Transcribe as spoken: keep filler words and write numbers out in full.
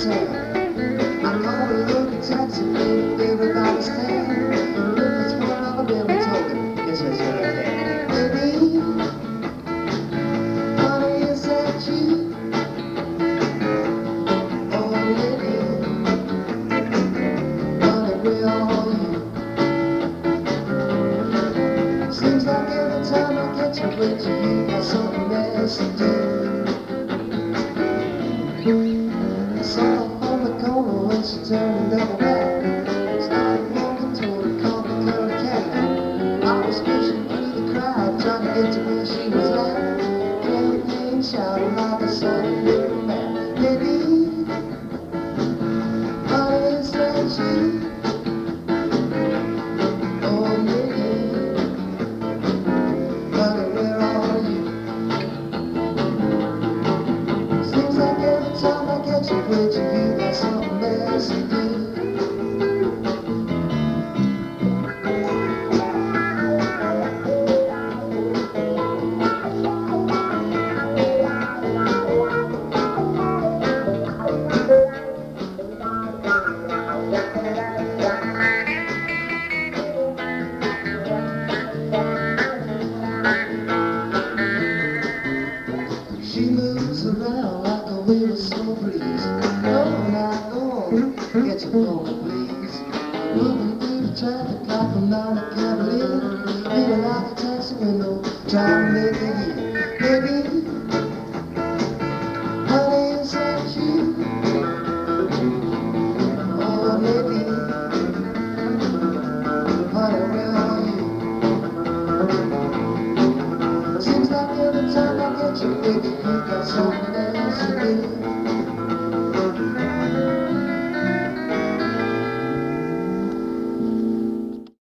town. I called a local taxi, baby, everybody's paying. If it's one dollar bill, I told him, guess what's your name? Baby, honey, is that you? Oh, lady, honey, where are you? Seems like every time I get you with you, you got something else to do. I saw her on the corner when she turned double back. Started walking toward a coffee colored cat. I was pushing through the crowd, trying to get to where she was at. Campaign shouting like a sudden little man. Baby, honey, is that you? Oh, baby, honey, where are you? Seems like every time I get you with you, you got something else to do. She moves around like a wheel of snow breeze. Go on now, go on, get your phone, please. Moving through the traffic like a mounted cavalier. Feeling like a taxi window, trying to make it here. Baby,